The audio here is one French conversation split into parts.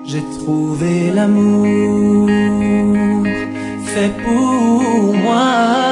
J'ai trouvé l'amour fait pour moi.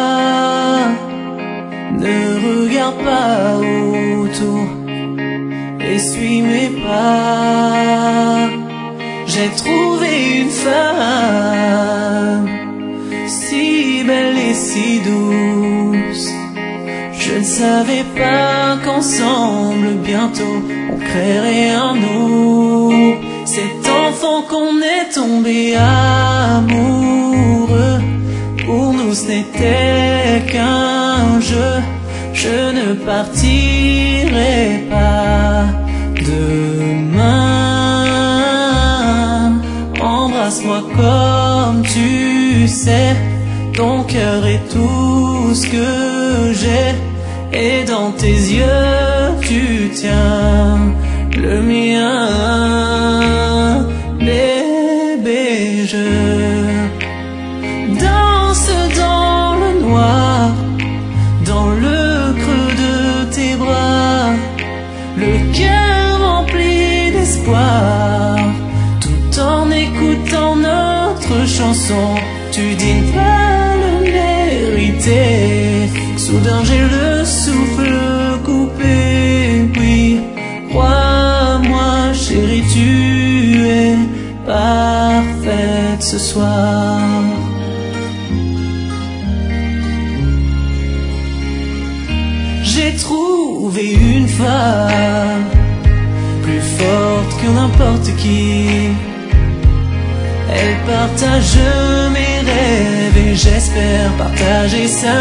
Ne regarde pas autour, essuie mes pas. J'ai trouvé une femme si belle et si douce. Je ne savais pas qu'ensemble bientôt on créerait un nous. Cet enfant qu'on est tombé amoureux, pour nous ce n'était qu'un jeu. Je ne partirai pas demain. Embrasse-moi comme tu sais, ton cœur est tout ce que j'ai, et dans tes yeux tu tiens le mien. Bébé, je danse dans le noir, dans le creux de tes bras, le cœur rempli d'espoir, tout en écoutant notre chanson. Tu dis pas le mériter, soudain j'ai le souffle coupé. Oui, crois-moi chérie, tu es parfaite ce soir. J'ai trouvé une femme plus forte que n'importe qui. Elle partage mes rêves et j'espère partager sa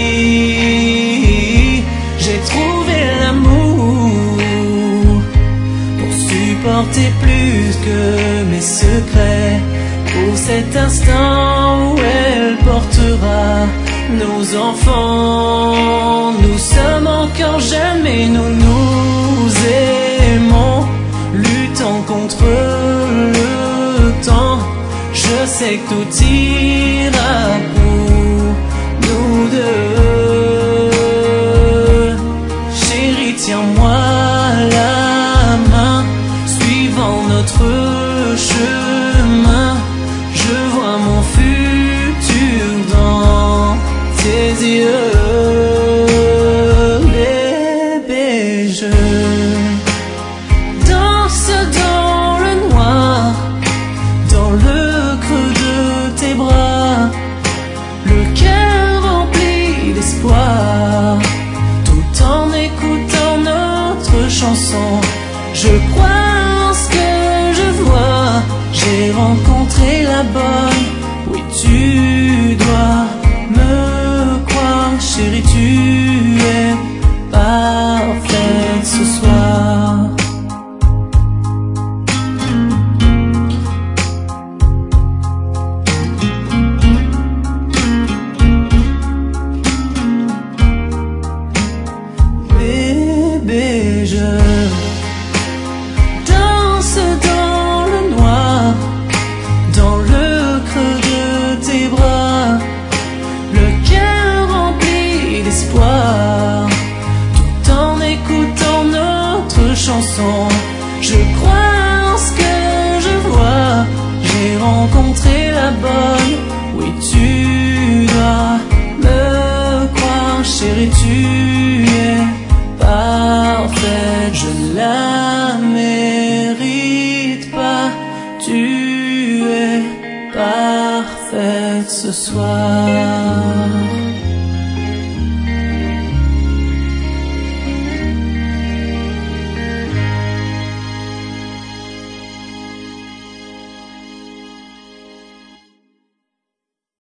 vie. J'ai trouvé l'amour pour supporter plus que mes secrets, pour cet instant où elle portera nos enfants. Nous sommes encore jeunes mais nous nous aimons, luttant contre le temps. Je sais que tout ira pour nous deux. Chérie, tiens-moi la main, suivant notre chemin. Je vois mon futur dans tes yeux. Bébé, je danse dans le noir, dans le creux de tes bras, le cœur rempli d'espoir, tout en écoutant notre chanson. Je crois en ce que je vois, j'ai rencontré la bonne. Oui, tu dois me croire, chérie, tu es parfaite ce soir. Bébé, je danse dans le noir, dans le creux de tes bras, le cœur rempli d'espoir, tout en écoutant notre chanson. Je crois en ce que je vois, j'ai rencontré la bonne. Oui, tu dois me croire, chérie, tu es parfaite. Je ne la mérite pas, tu es parfaite ce soir.